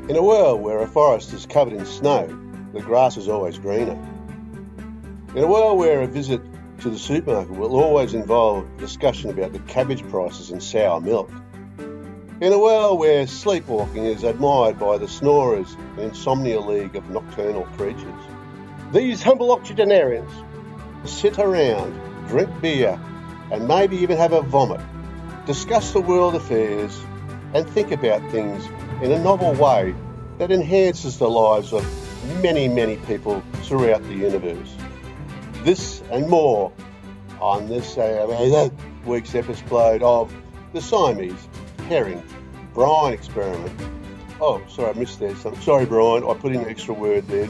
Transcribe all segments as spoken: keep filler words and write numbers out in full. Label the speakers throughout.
Speaker 1: In a world where a forest is covered in snow, the grass is always greener. In a world where a visit to the supermarket will always involve discussion about the cabbage prices and sour milk. In a world where sleepwalking is admired by the snorers and insomnia league of nocturnal creatures. These humble octogenarians sit around, drink beer, and maybe even have a vomit, discuss the world affairs, and think about things in a novel way that enhances the lives of many, many people throughout the universe. This and more on this uh, week's episode of the Siamese Herring Brine Experiment. Oh, sorry, I missed there something. Sorry, Brian, I put in an extra word there.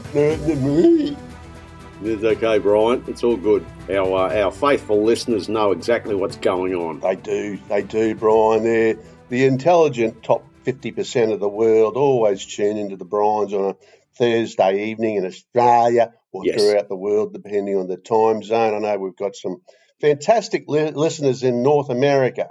Speaker 2: It's okay, Brian. It's all good. Our uh, our faithful listeners know exactly what's going on.
Speaker 1: They do. They do, Brian. They're the intelligent top fifty percent of the world, always tune into the Brines on a Thursday evening in Australia or
Speaker 2: yes.
Speaker 1: throughout the world, depending on the time zone. I know we've got some fantastic li- listeners in North America.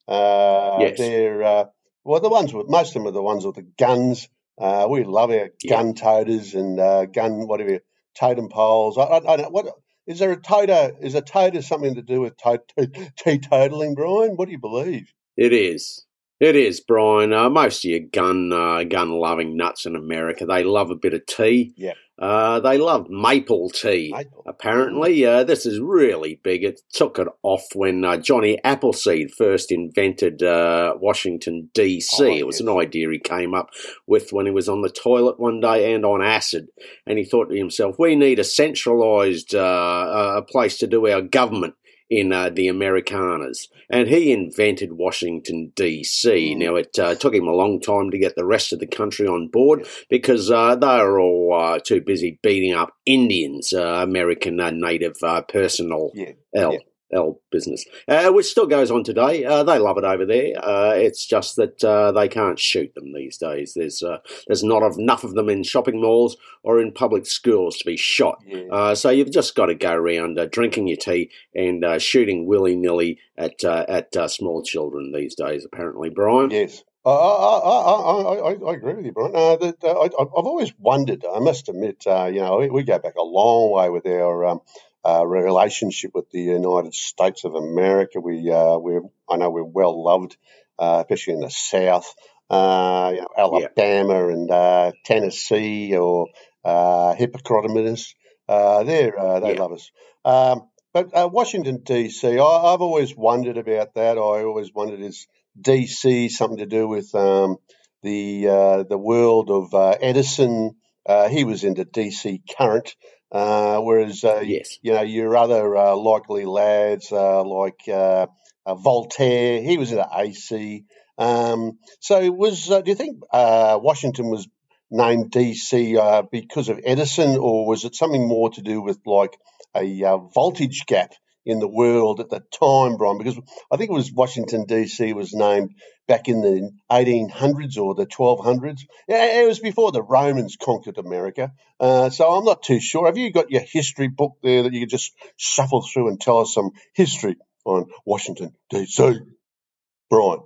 Speaker 1: Uh,
Speaker 2: yes.
Speaker 1: They're, uh, well, the ones with, most of them are the ones with the guns. Uh, we love our
Speaker 2: yeah.
Speaker 1: gun toters and uh, gun, whatever, totem poles. I, I, I don't, what, is there a toter, is a toter something to do with to, to, teetotaling, Brian? What do you believe?
Speaker 2: It is. It is, Brian. Uh, most of your gun uh, gun-loving nuts in America, they love a bit of tea.
Speaker 1: Yeah.
Speaker 2: Uh, they love maple tea,
Speaker 1: maple.
Speaker 2: apparently. Uh, this is really big. It took it off when uh, Johnny Appleseed first invented uh, Washington, D C Oh, it was yes. an idea he came up with when he was on the toilet one day and on acid. And he thought to himself, we need a centralised uh, a place to do our government in uh, the Americanas. And he invented Washington, D C Mm. Now, it uh, took him a long time to get the rest of the country on board yeah. because uh, they were all uh, too busy beating up Indians, uh, American uh, native uh, personal
Speaker 1: yeah.
Speaker 2: L.
Speaker 1: Yeah.
Speaker 2: L business, uh, which still goes on today. Uh, they love it over there. Uh, it's just that uh, they can't shoot them these days. There's uh, there's not enough of them in shopping malls or in public schools to be shot.
Speaker 1: Yeah.
Speaker 2: Uh, so you've just got to go around uh, drinking your tea and uh, shooting willy-nilly at uh, at uh, small children these days, apparently, Brian.
Speaker 1: Yes. I, I, I, I, I agree with you, Brian. Uh, that, uh, I, I've always wondered, I must admit, uh, you know, we, we go back a long way with our um, uh, relationship with the United States of America. We, uh, we're, I know we're well loved, uh, especially in the South, uh, you know, Alabama yeah. and uh, Tennessee or uh, Hippopotamus. Uh, they're, uh, they yeah. love us. Um, but uh, Washington, D C, I, I've always wondered about that. I always wondered is D C something to do with um, the uh, the world of uh, Edison. Uh, he was into D C current, uh, whereas uh,
Speaker 2: yes.
Speaker 1: you know your other uh, likely lads uh, like uh, uh, Voltaire, he was into A C. Um, so was uh, do you think uh, Washington was named D C uh, because of Edison, or was it something more to do with like a uh, voltage gap in the world at the time, Brian? Because I think it was Washington, D C was named back in the eighteen hundreds or the twelve hundreds. Yeah, it was before the Romans conquered America. Uh, so I'm not too sure. Have you got your history book there that you can just shuffle through and tell us some history on Washington, D C, Brian?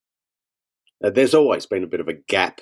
Speaker 2: Uh, there's always been a bit of a gap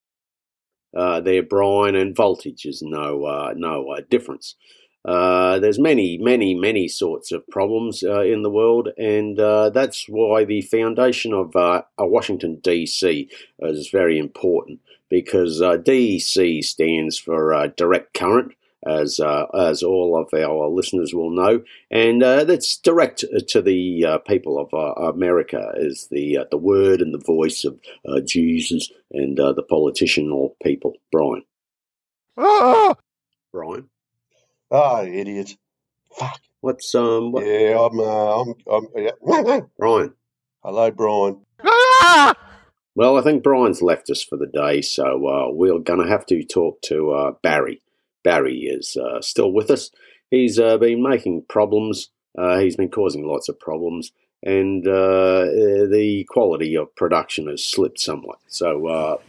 Speaker 2: uh, there, Brian, and voltage is no, uh, no uh, difference. Uh, there's many, many, many sorts of problems uh, in the world, and uh, that's why the foundation of uh, Washington, D C is very important, because uh, D C stands for uh, direct current, as uh, as all of our listeners will know, and uh, that's direct to the uh, people of uh, America, is the uh, the word and the voice of uh, Jesus and uh, the politicianal people. Brian.
Speaker 1: Ah!
Speaker 2: Brian.
Speaker 1: Oh, idiot. Fuck.
Speaker 2: What's, um... What?
Speaker 1: Yeah, I'm, uh, I'm, I'm, yeah.
Speaker 2: Brian.
Speaker 1: Hello, Brian.
Speaker 2: Well, I think Brian's left us for the day, so uh, we're going to have to talk to uh, Barry. Barry is uh, still with us. He's uh, been making problems. Uh, he's been causing lots of problems, and uh, the quality of production has slipped somewhat. So, uh...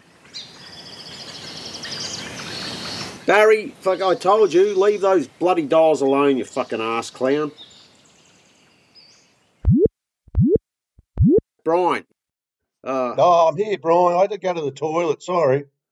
Speaker 2: Barry, fuck, I told you, leave those bloody dolls alone, you fucking ass clown. Brian. Uh,
Speaker 1: oh, I'm here, Brian. I had to go to the toilet, sorry.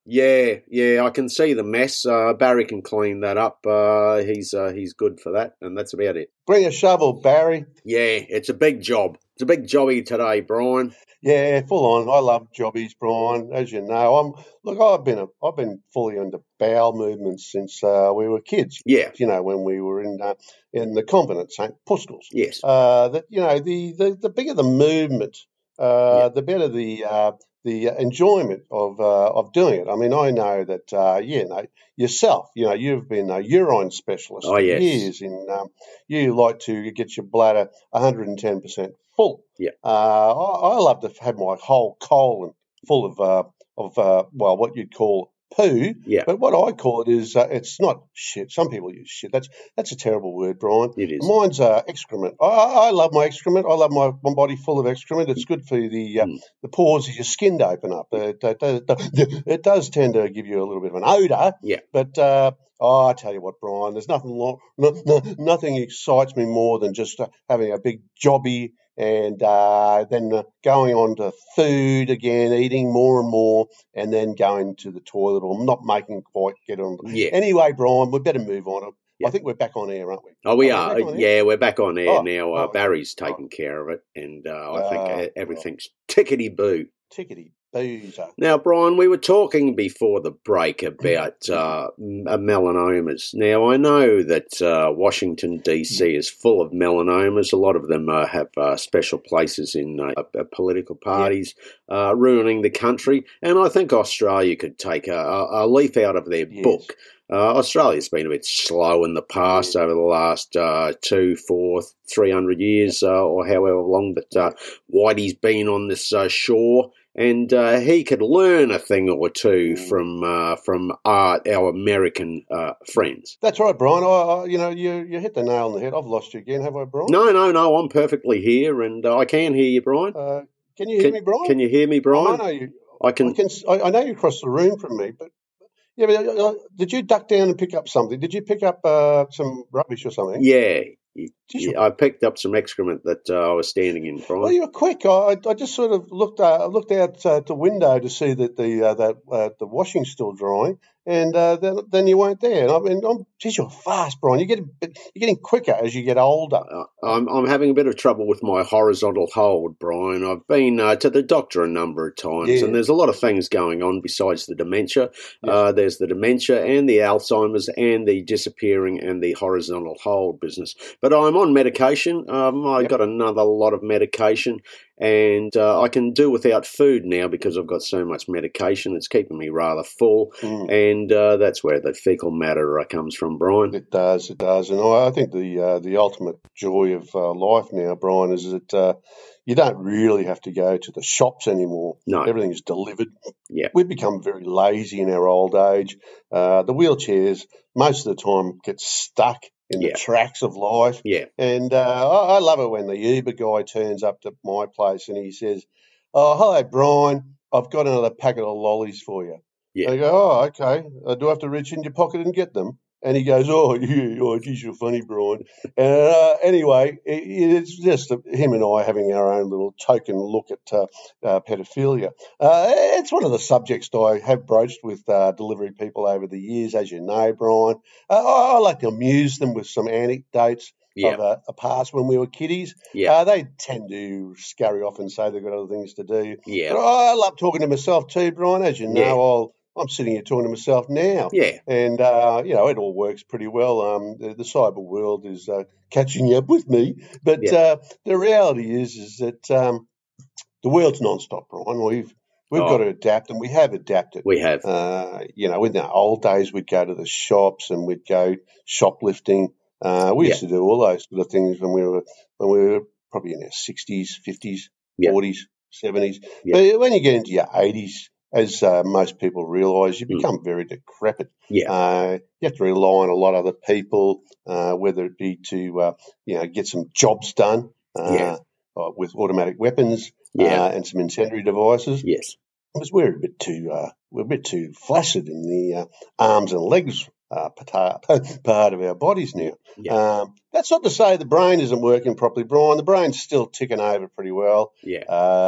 Speaker 2: Yeah, yeah, I can see the mess. Uh, Barry can clean that up. Uh, he's uh, he's good for that, and that's about it.
Speaker 1: Bring a shovel, Barry.
Speaker 2: Yeah, it's a big job. It's a big jobby today, Brian.
Speaker 1: Yeah, full on. I love jobbies, Brian. As you know, I'm look. I've been a, I've been fully into bowel movements since uh, we were kids.
Speaker 2: Yeah.
Speaker 1: You know, when we were in uh, in the convent at Saint Puskell's.
Speaker 2: Yes.
Speaker 1: Uh, that you know, the, the, the bigger the movement, uh,
Speaker 2: Yeah.
Speaker 1: the better the uh, the enjoyment of uh, of doing it. I mean, I know that uh, yeah, no, yourself. You know, you've been a urine specialist
Speaker 2: Oh,
Speaker 1: for
Speaker 2: yes.
Speaker 1: years. In um, you like to get your bladder one hundred ten percent full.
Speaker 2: Yeah.
Speaker 1: Uh, I, I love to have my whole colon full of uh, of uh, well, what you'd call poo.
Speaker 2: Yeah.
Speaker 1: But what I call it is uh, it's not shit. Some people use shit. That's that's a terrible word, Brian.
Speaker 2: It is.
Speaker 1: Mine's uh, excrement. I, I love my excrement. I love my, my body full of excrement. It's good for the uh,
Speaker 2: Mm.
Speaker 1: the pores of your skin to open up. It, it, it, it does tend to give you a little bit of an odour.
Speaker 2: Yeah.
Speaker 1: But uh, oh, I tell you what, Brian, there's nothing lo- no, no, nothing excites me more than just uh, having a big jobby and uh, then uh, going on to food again, eating more and more, and then going to the toilet or not making quite get on.
Speaker 2: Yeah.
Speaker 1: Anyway, Brian, we better move on.
Speaker 2: Yeah.
Speaker 1: I think we're back on air, aren't we?
Speaker 2: Oh, we
Speaker 1: Are
Speaker 2: are.
Speaker 1: we back on air?
Speaker 2: Yeah, we're back on air
Speaker 1: Oh,
Speaker 2: now. Uh,
Speaker 1: oh,
Speaker 2: Barry's
Speaker 1: oh.
Speaker 2: taking care of it, and uh, I think
Speaker 1: Ah,
Speaker 2: uh,
Speaker 1: well.
Speaker 2: everything's tickety-boo.
Speaker 1: Tickety boozer.
Speaker 2: Now, Brian, we were talking before the break about uh, m- uh, melanomas. Now, I know that uh, Washington, D C is full of melanomas. A lot of them uh, have uh, special places in uh, uh, political parties, uh, ruining the country. And I think Australia could take a, a a leaf out of their
Speaker 1: Yes.
Speaker 2: book. Uh, Australia's been a bit slow in the past
Speaker 1: Yeah.
Speaker 2: over the last uh, two, four, three hundred years, uh, or however long that uh, Whitey's been on this uh, shore. And uh, he could learn a thing or two
Speaker 1: Mm.
Speaker 2: from uh, from our, our American uh, friends.
Speaker 1: That's right, Brian. I, I, you know, you, you hit the nail on the head. I've lost you again, have I, Brian?
Speaker 2: No, no, no, I'm perfectly here, and uh, I can hear you, Brian.
Speaker 1: Uh, can you hear
Speaker 2: Can,
Speaker 1: me, Brian?
Speaker 2: can you hear me,
Speaker 1: I
Speaker 2: Brian?
Speaker 1: know you.
Speaker 2: I
Speaker 1: I
Speaker 2: can.
Speaker 1: can. I, I know you're across the room from me, but yeah. But uh, did you duck down and pick up something? Did you pick up uh, some rubbish or something?
Speaker 2: Yeah, y-
Speaker 1: Did you?
Speaker 2: yeah, I picked up some excrement that uh, I was standing in,
Speaker 1: Well,
Speaker 2: Brian.
Speaker 1: you were quick. I, I just sort of looked uh, looked out uh, the window to see that the uh, that uh, the washing's still drying, and uh, then, then you weren't there. And I mean, I'm, geez, you're fast, Brian. You get you're getting quicker as you get older.
Speaker 2: Uh, I'm I'm having a bit of trouble with my horizontal hold, Brian. I've been uh, to the doctor a number of times,
Speaker 1: Yeah.
Speaker 2: and there's a lot of things going on besides the dementia.
Speaker 1: Yes.
Speaker 2: Uh, there's the dementia and the Alzheimer's and the disappearing and the horizontal hold business. But I'm on medication. Um, I
Speaker 1: Yep.
Speaker 2: got another lot of medication, and uh, I can do without food now because I've got so much medication. It's keeping me rather full,
Speaker 1: Mm.
Speaker 2: and uh, that's where the fecal matter uh, comes from, Brian.
Speaker 1: It does, it does, and I I think the uh, the ultimate joy of uh, life now, Brian, is that uh, you don't really have to go to the shops anymore.
Speaker 2: No.
Speaker 1: Everything's delivered.
Speaker 2: Yeah.
Speaker 1: We've become very lazy in our old age. Uh, the wheelchairs most of the time get stuck in
Speaker 2: Yeah.
Speaker 1: the tracks of life,
Speaker 2: Yeah,
Speaker 1: and uh, I, I love it when the Uber guy turns up to my place and he says, "Oh, hello, Brian. I've got another packet of lollies for you."
Speaker 2: yeah.
Speaker 1: I go, "Oh, okay. Uh, do I have to reach in your pocket and get them?" And he goes, "Oh, yeah, oh, geez, you're funny, Brian." And uh, anyway, it, it's just him and I having our own little token look at uh, uh, pedophilia. Uh, it's one of the subjects that I have broached with uh, delivery people over the years, as you know, Brian. Uh, I, I like to amuse them with some anecdotes
Speaker 2: Yeah.
Speaker 1: of a, a past when we were kiddies.
Speaker 2: Yeah.
Speaker 1: Uh, they tend to scurry off and say they've got other things to do.
Speaker 2: Yeah.
Speaker 1: But I love talking to myself too, Brian. As you know,
Speaker 2: Yeah.
Speaker 1: I'll, I'm sitting here talking to myself now.
Speaker 2: Yeah.
Speaker 1: And, uh, you know, it all works pretty well. Um, the, the cyber world is uh, catching up with me. But
Speaker 2: Yeah.
Speaker 1: uh, the reality is is that um, the world's non-stop, Brian. We've, we've
Speaker 2: Oh.
Speaker 1: got to adapt, and we have adapted.
Speaker 2: We have.
Speaker 1: Uh, you know, in the old days, we'd go to the shops and we'd go shoplifting. Uh, we used to do all those sort of things when we were when we were probably in our sixties, fifties,
Speaker 2: Yeah.
Speaker 1: forties, seventies.
Speaker 2: Yeah.
Speaker 1: But when you get into your eighties, as uh, most people realise, you
Speaker 2: Mm.
Speaker 1: become very decrepit.
Speaker 2: Yeah.
Speaker 1: Uh, you have to rely on a lot of other people, uh, whether it be to uh, you know get some jobs done uh,
Speaker 2: Yeah.
Speaker 1: uh, with automatic weapons
Speaker 2: Yeah.
Speaker 1: uh, and some incendiary devices.
Speaker 2: Yes.
Speaker 1: Because we're a bit too uh, we're a bit too flaccid in the uh, arms and legs uh, part, part of our bodies now.
Speaker 2: Yeah.
Speaker 1: Um, that's not to say the brain isn't working properly, Brian. The brain's still ticking over pretty well.
Speaker 2: Yeah.
Speaker 1: Um,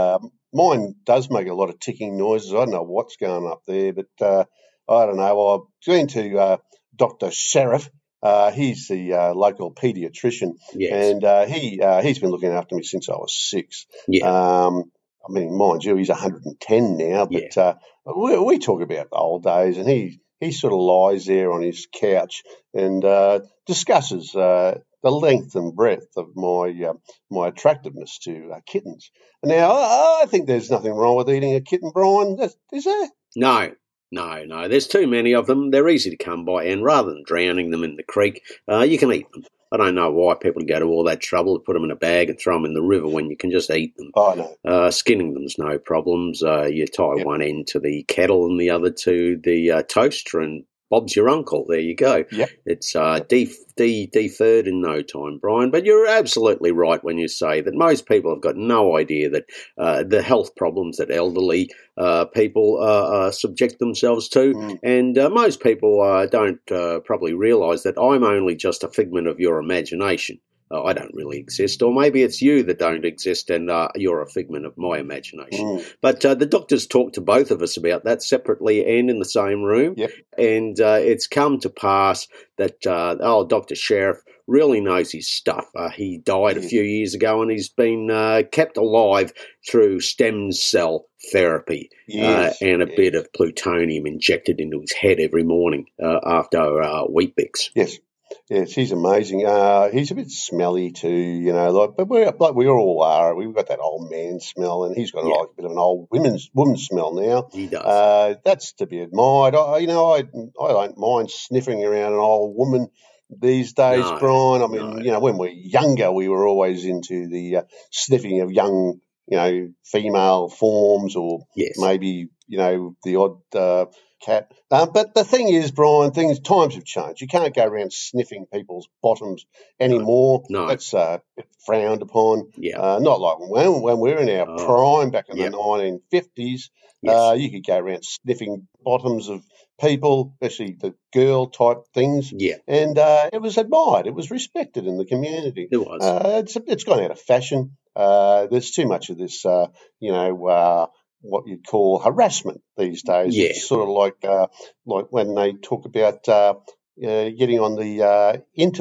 Speaker 1: mine does make a lot of ticking noises. I don't know what's going up there, but uh, I don't know. I've been to uh, Doctor Sheriff. Uh, he's the uh, local paediatrician,
Speaker 2: Yes.
Speaker 1: and uh, he uh, he's been looking after me since I was six.
Speaker 2: Yeah.
Speaker 1: Um, I mean, mind you, he's one hundred ten now, but
Speaker 2: Yeah.
Speaker 1: uh, we, we talk about the old days, and he he sort of lies there on his couch and uh, discusses uh, the length and breadth of my uh, my attractiveness to uh, kittens. Now, I, I think there's nothing wrong with eating a kitten, Brian. Is there?
Speaker 2: No. No, no, there's too many of them. They're easy to come by, and rather than drowning them in the creek, uh, you can eat them. I don't know why people go to all that trouble to put them in a bag and throw them in the river when you can just eat them.
Speaker 1: Oh, no.
Speaker 2: Uh, skinning them's no problems. Uh, you tie
Speaker 1: Yep.
Speaker 2: one end to the kettle and the other to the uh, toaster, and Bob's your uncle. There you go.
Speaker 1: Yep.
Speaker 2: It's uh, de- de- deferred in no time, Brian. But you're absolutely right when you say that most people have got no idea that uh, the health problems that elderly uh, people uh, uh, subject themselves to.
Speaker 1: Mm.
Speaker 2: And uh, most people uh, don't uh, probably realise that I'm only just a figment of your imagination. Uh, I don't really exist, or maybe it's you that don't exist and uh, you're a figment of my imagination.
Speaker 1: Mm.
Speaker 2: But uh, the doctors talked to both of us about that separately and in the same room.
Speaker 1: Yep.
Speaker 2: And uh, it's come to pass that, uh, oh, Doctor Sheriff really knows his stuff. Uh, he died a
Speaker 1: Yes.
Speaker 2: few years ago, and he's been uh, kept alive through stem cell therapy
Speaker 1: Yes.
Speaker 2: uh, and a
Speaker 1: yes.
Speaker 2: bit of plutonium injected into his head every morning uh, after uh, Weet-Bix.
Speaker 1: Yes. Yes, he's amazing. Uh, he's a bit smelly too, you know, like, but we're like we all are. We've got that old man smell, and he's got
Speaker 2: Yeah.
Speaker 1: like a bit of an old women's woman smell now.
Speaker 2: He does.
Speaker 1: Uh, that's to be admired. I, you know, I I don't mind sniffing around an old woman these days,
Speaker 2: No,
Speaker 1: Brian. I mean,
Speaker 2: no.
Speaker 1: you know, when we were younger, we were always into the uh, sniffing of young, you know, female forms, or
Speaker 2: Yes.
Speaker 1: maybe, you know, the odd uh, cat. Um, but the thing is, Brian, things times have changed. You can't go around sniffing people's bottoms anymore.
Speaker 2: No.
Speaker 1: That's uh, frowned upon.
Speaker 2: Yeah.
Speaker 1: Uh, not like when when we were in our
Speaker 2: Oh,
Speaker 1: prime back in
Speaker 2: yep.
Speaker 1: the nineteen fifties.
Speaker 2: Yes.
Speaker 1: Uh, you could go around sniffing bottoms of people, especially the girl type things,
Speaker 2: Yeah,
Speaker 1: and uh, it was admired. It was respected in the community.
Speaker 2: it was.
Speaker 1: Uh, it's it's gone out of fashion. Uh, there's too much of this, uh, you know, uh, what you'd call harassment these days.
Speaker 2: Yeah.
Speaker 1: It's sort of like uh, like when they talk about uh, uh, getting on the uh,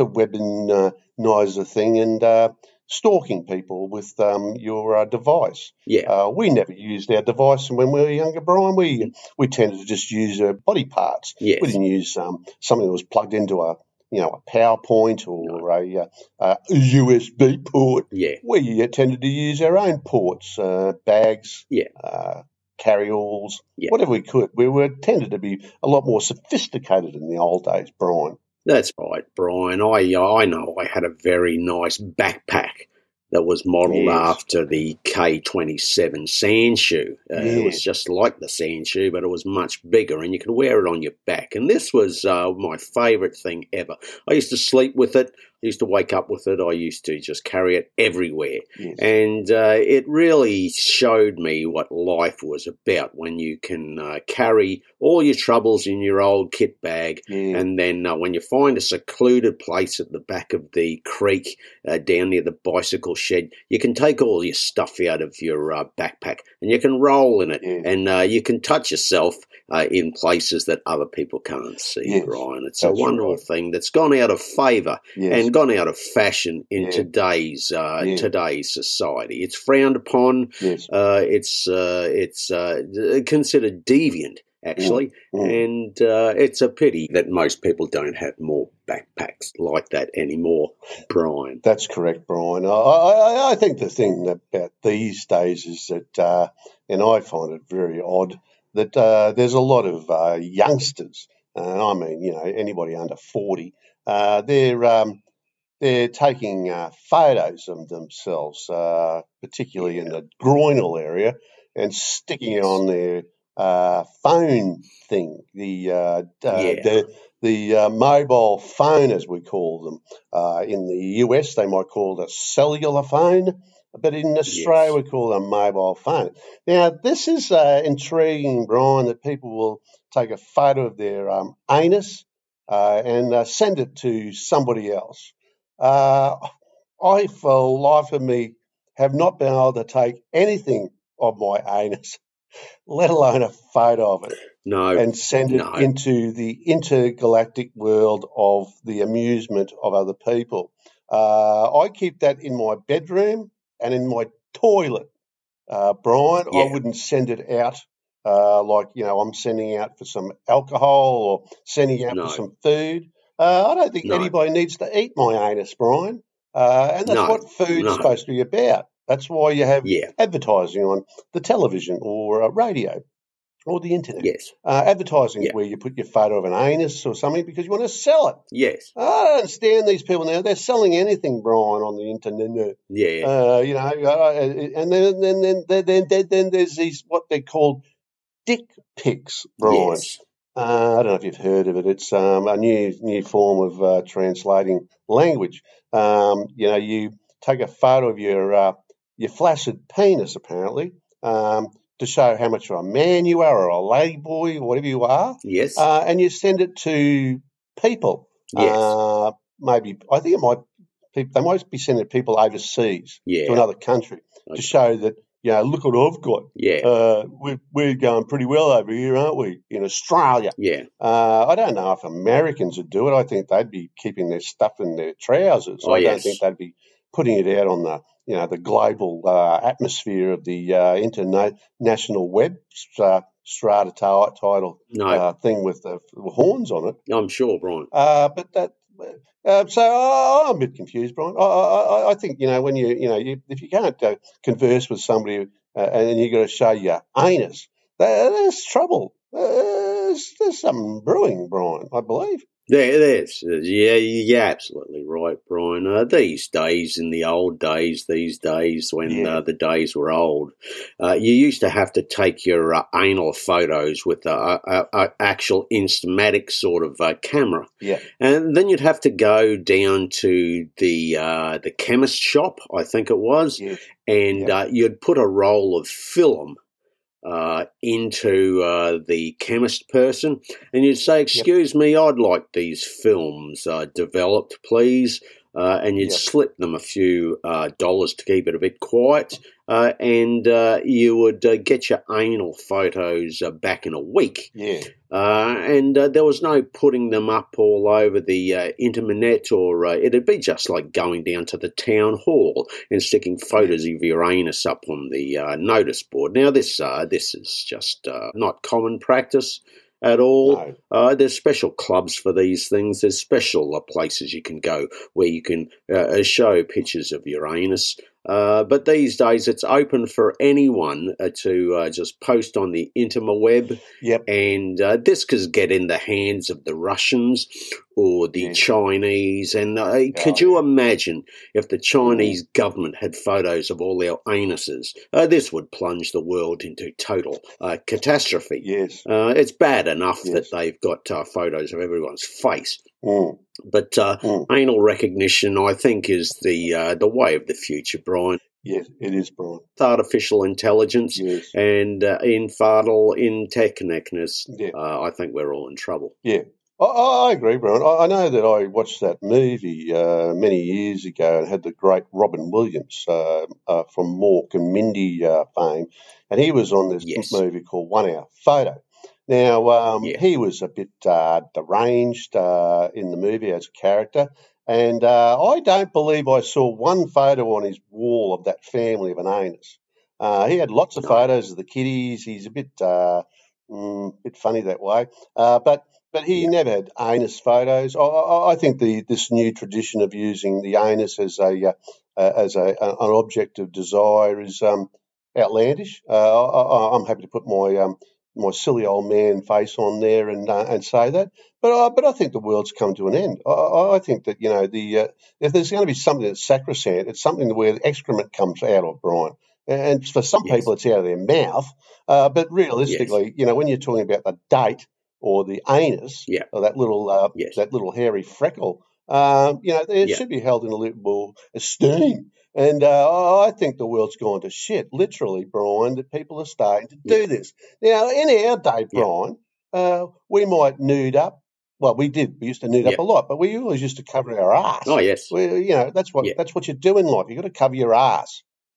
Speaker 1: interwebinizer thing and uh, stalking people with um, your uh, device.
Speaker 2: Yeah.
Speaker 1: Uh, we never used our device when we were younger, Brian. We we tended to just use uh, body parts.
Speaker 2: Yes.
Speaker 1: We didn't use um, something that was plugged into a you know a PowerPoint or a, uh, a U S B port.
Speaker 2: Yeah.
Speaker 1: We uh, tended to use our own ports, uh, bags,
Speaker 2: Yeah.
Speaker 1: uh, carry-alls,
Speaker 2: Yeah.
Speaker 1: whatever we could. We were tended to be a lot more sophisticated in the old days, Brian.
Speaker 2: That's right, Brian. I I know I had a very nice backpack that was modelled
Speaker 1: Yes.
Speaker 2: after the K twenty-seven Sandshoe. Uh, It was
Speaker 1: Yes.
Speaker 2: just like the Sandshoe, but it was much bigger, and you could wear it on your back. And this was uh, my favourite thing ever. I used to sleep with it. I used to wake up with it. I used to just carry it everywhere.
Speaker 1: Yes.
Speaker 2: And uh, it really showed me what life was about when you can uh, carry all your troubles in your old kit bag.
Speaker 1: Yeah.
Speaker 2: And then uh, when you find a secluded place at the back of the creek uh, down near the bicycle shed, you can take all your stuff out of your uh, backpack and you can roll in it.
Speaker 1: Yeah.
Speaker 2: And uh, you can touch yourself uh, in places that other people can't see,
Speaker 1: Yes,
Speaker 2: Brian. It's a
Speaker 1: that's
Speaker 2: wonderful
Speaker 1: right.
Speaker 2: thing that's gone out of favour
Speaker 1: Yes.
Speaker 2: and gone out of fashion in
Speaker 1: Yeah.
Speaker 2: today's uh,
Speaker 1: Yeah.
Speaker 2: today's society. It's frowned upon.
Speaker 1: Yes.
Speaker 2: Uh, it's uh, it's uh, considered deviant, actually,
Speaker 1: Mm.
Speaker 2: and uh, it's a pity that most people don't have more backpacks like that anymore, Brian.
Speaker 1: That's correct, Brian. I, I, I think the thing about these days is that, uh, and I find it very odd, that uh, there's a lot of uh, youngsters, and I mean, you know, anybody under forty, uh, they're um, they're taking uh, photos of themselves, uh, particularly in
Speaker 2: Yeah.
Speaker 1: the groinal area, and sticking it
Speaker 2: Yes.
Speaker 1: on their uh, phone thing, the uh, uh,
Speaker 2: Yeah.
Speaker 1: the the uh, mobile phone, as we call them. Uh, in the U S, they might call it a cellular phone, but in Australia,
Speaker 2: Yes.
Speaker 1: we call it a mobile phone. Now, this is uh, intriguing, Brian, that people will take a photo of their um, anus uh, and uh, send it to somebody else. Uh, I, for the life of me, have not been able to take anything of my anus, let alone a photo of it,
Speaker 2: no,
Speaker 1: and send it
Speaker 2: no.
Speaker 1: into the intergalactic world of the amusement of other people. Uh, I keep that in my bedroom and in my toilet, uh, Brian.
Speaker 2: Yeah.
Speaker 1: I wouldn't send it out uh, like, you know, I'm sending out for some alcohol or sending out
Speaker 2: No.
Speaker 1: for some food. Uh, I don't think
Speaker 2: No.
Speaker 1: anybody needs to eat my anus, Brian. Uh, and that's
Speaker 2: No.
Speaker 1: what food's
Speaker 2: No.
Speaker 1: supposed to be about. That's why you have
Speaker 2: Yeah.
Speaker 1: advertising on the television or uh, radio or the internet.
Speaker 2: Yes.
Speaker 1: Uh, advertising is
Speaker 2: Yeah.
Speaker 1: where you put your photo of an anus or something because you want to sell it.
Speaker 2: Yes.
Speaker 1: I don't understand these people now. They're selling anything, Brian, on the internet.
Speaker 2: Yeah.
Speaker 1: Uh, you know, uh, and then then then then then, then there's these what they call dick pics, Brian.
Speaker 2: Yes.
Speaker 1: Uh, I don't know if you've heard of it. It's um, a new new form of uh, translating language. Um, you know, you take a photo of your uh, your flaccid penis, apparently, um, to show how much of a man you are, or a ladyboy, or whatever you are.
Speaker 2: Yes.
Speaker 1: Uh, and you send it to people.
Speaker 2: Yes.
Speaker 1: Uh, maybe I think it might. They might be sending it to people overseas
Speaker 2: Yeah.
Speaker 1: to another country
Speaker 2: Okay.
Speaker 1: to show that, you know, look what I've got.
Speaker 2: Yeah.
Speaker 1: Uh, we're, we're going pretty well over here, aren't we, in Australia?
Speaker 2: Yeah.
Speaker 1: Uh, I don't know if Americans would do it. I think they'd be keeping their stuff in their trousers.
Speaker 2: Oh,
Speaker 1: I don't
Speaker 2: yes.
Speaker 1: think they'd be putting it out on the, you know, the global uh, atmosphere of the uh, international web uh, strata t- title
Speaker 2: No.
Speaker 1: uh, thing with the, the horns on it.
Speaker 2: I'm sure, Brian.
Speaker 1: Uh, but that. Uh, so uh, I'm a bit confused, Brian. I, I, I think, you know, when you, you know, you, if you can't uh, converse with somebody uh, and then you've got to show your anus, that, there's trouble. Uh, there's, there's something brewing, Brian, I believe.
Speaker 2: There it is. Yeah, you're absolutely right, Brian. Uh, these days, in the old days, these days when
Speaker 1: Yeah.
Speaker 2: uh, the days were old, uh, you used to have to take your uh, anal photos with a, a, a actual Instamatic sort of uh, camera,
Speaker 1: Yeah.
Speaker 2: and then you'd have to go down to the uh, the chemist shop, I think it was,
Speaker 1: Yeah.
Speaker 2: and
Speaker 1: Yeah.
Speaker 2: uh, you'd put a roll of film uh, into uh, the chemist person, and you'd say, excuse me, I'd like these films uh, developed, please. Uh, and you'd
Speaker 1: Yep.
Speaker 2: slip them a few uh, dollars to keep it a bit quiet, uh, and uh, you would uh, get your anal photos uh, back in a week.
Speaker 1: Yeah.
Speaker 2: Uh, and uh, there was no putting them up all over the uh, internet, or uh, it'd be just like going down to the town hall and sticking photos of your anus up on the uh, notice board. Now, this uh, this is just uh, not common practice at all.
Speaker 1: No.
Speaker 2: Uh, there's special clubs for these things. There's special uh, places you can go where you can uh, show pictures of your anus. Uh, but these days it's open for anyone uh, to uh, just post on the interweb.
Speaker 1: Yep.
Speaker 2: And uh, this could get in the hands of the Russians or the
Speaker 1: Yeah.
Speaker 2: Chinese. And uh, could
Speaker 1: Oh,
Speaker 2: you imagine if the Chinese government had photos of all our anuses? Uh, this would plunge the world into total uh, catastrophe.
Speaker 1: Yes.
Speaker 2: Uh, it's bad enough
Speaker 1: Yes.
Speaker 2: that they've got uh, photos of everyone's face.
Speaker 1: Mm.
Speaker 2: But uh,
Speaker 1: Mm.
Speaker 2: anal recognition, I think, is the uh, the way of the future, Brian.
Speaker 1: Yes, it is, Brian.
Speaker 2: Artificial intelligence
Speaker 1: Yes.
Speaker 2: and uh, infartal interconnectedness,
Speaker 1: Yeah.
Speaker 2: uh, I think we're all in trouble.
Speaker 1: Yeah. I, I I agree, Brian. I, I know that I watched that movie uh, many years ago and had the great Robin Williams uh, uh, from Mork and Mindy uh, fame, and he was on this
Speaker 2: Yes.
Speaker 1: movie called One Hour Photo. Now, um,
Speaker 2: Yeah.
Speaker 1: he was a bit uh, deranged uh, in the movie as a character, and uh, I don't believe I saw one photo on his wall of that family of an anus. Uh, he had lots of
Speaker 2: No.
Speaker 1: photos of the kiddies. He's a bit, uh, mm, bit funny that way, uh, but but he
Speaker 2: Yeah.
Speaker 1: never had anus photos. I, I, I think the this new tradition of using the anus as a uh, uh, as a, an object of desire is um, outlandish. Uh, I, I, I'm happy to put my um, my silly old man face on there and uh, and say that. But I, but I think the world's come to an end. I, I I think that, you know, the uh, if there's going to be something that's sacrosanct, it's something where the excrement comes out of, Brian. And for some
Speaker 2: Yes.
Speaker 1: people, it's out of their mouth. Uh, but
Speaker 2: Yes.
Speaker 1: realistically, you know, when you're talking about the date or the anus
Speaker 2: Yeah.
Speaker 1: or that little uh,
Speaker 2: Yes.
Speaker 1: that little hairy freckle, um, you know, it
Speaker 2: Yeah.
Speaker 1: should be held in a little more esteem. And uh, I think the world's gone to shit, literally, Brian, that people are starting to
Speaker 2: Yeah.
Speaker 1: do this. Now, in our day,
Speaker 2: Yeah.
Speaker 1: Brian, uh, we might nude up. Well, we did. We used to nude
Speaker 2: Yeah.
Speaker 1: up a lot, but we always used to cover our ass.
Speaker 2: Oh, yes.
Speaker 1: We, you know, that's what
Speaker 2: Yeah.
Speaker 1: that's what you do in life. You've got to cover your ass.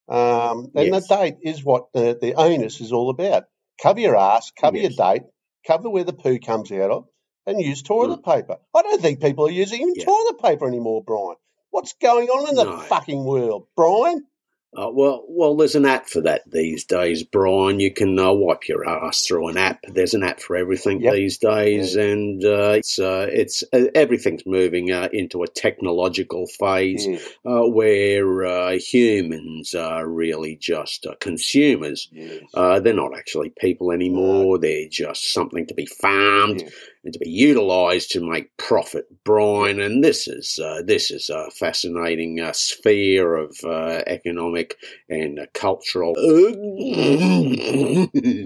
Speaker 1: Um, and
Speaker 2: Yes.
Speaker 1: the date is what the, the onus is all about. Cover your ass, cover
Speaker 2: Yes.
Speaker 1: your date, cover where the poo comes out of, and use toilet mm. paper. I don't think people are using even yeah. toilet paper anymore, Brian. What's going on in the no. fucking world, Brian?
Speaker 2: Uh, well, well, there's an app for that these days, Brian. You can uh, wipe your ass through an app. There's an app for everything yep. these days, yeah. and uh, it's uh, it's uh, everything's moving uh, into a technological phase yeah. uh, where uh, humans are really just uh, consumers. Yes. Uh, they're not actually people anymore. No. They're just something to be farmed. Yeah. And to be utilised to make profit, Brian. Yeah. And this is uh, this is a fascinating uh, sphere of uh, economic and uh, cultural yeah.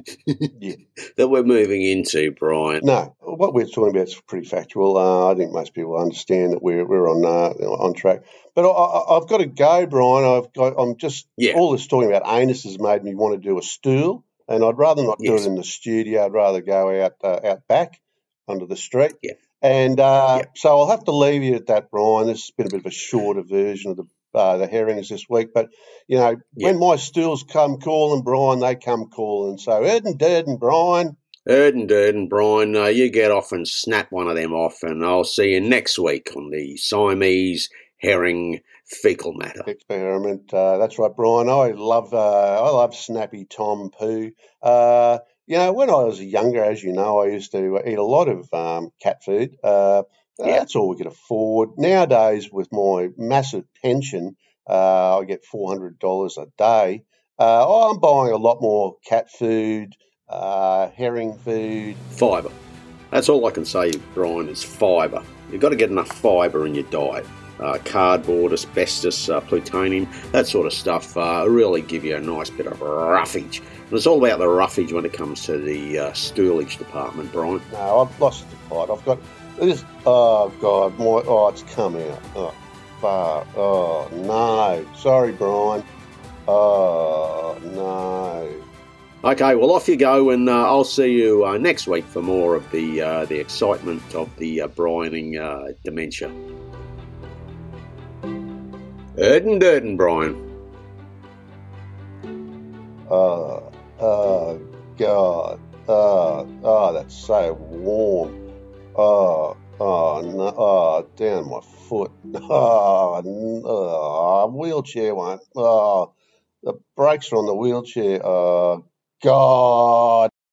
Speaker 2: that we're moving into, Brian.
Speaker 1: No, what we're talking about is pretty factual. Uh, I think most people understand that we're we're on uh, on track. But I, I've got to go, Brian. I've got. I'm just yeah. all this talking about anus has made me want to do a stool, and I'd rather not yes. do it in the studio. I'd rather go out uh, out back. Under the street.
Speaker 2: Yeah.
Speaker 1: And uh, yeah. so I'll have to leave you at that, Brian. This has been a bit of a shorter version of the uh, the herrings this week. But, you know, yeah. when my stools come calling, Brian, they come calling. So Erden Durden, Brian.
Speaker 2: Erden Durden, Brian, uh, you get off and snap one of them off, and I'll see you next week on the Siamese herring fecal matter
Speaker 1: experiment. Uh, that's right, Brian. I love uh, I love Snappy Tom Poo. Uh, You know, when I was younger, as you know, I used to eat a lot of um, cat food. Uh, yeah. That's all we could afford. Nowadays, with my massive pension, uh, I get four hundred dollars a day. Uh, I'm buying a lot more cat food, uh, herring food.
Speaker 2: Fibre. That's all I can say, Brian, is fibre. You've got to get enough fibre in your diet. Uh, cardboard, asbestos, uh, plutonium, that sort of stuff uh, really give you a nice bit of roughage. And it's all about the roughage when it comes to the uh, stoolage department, Brian.
Speaker 1: No, I've lost the plot. I've got this. Oh, God. My, oh, it's come out. Oh, fuck. Oh, no. Sorry, Brian. Oh, no.
Speaker 2: Okay, well, off you go, and uh, I'll see you uh, next week for more of the uh, the excitement of the uh, Brianing uh, dementia. Erden Durden, Brian.
Speaker 1: Oh, oh, God. Oh, oh, that's so warm. Oh, oh, no, oh, down my foot. Oh, oh, wheelchair won't. Oh, the brakes are on the wheelchair. Oh, God.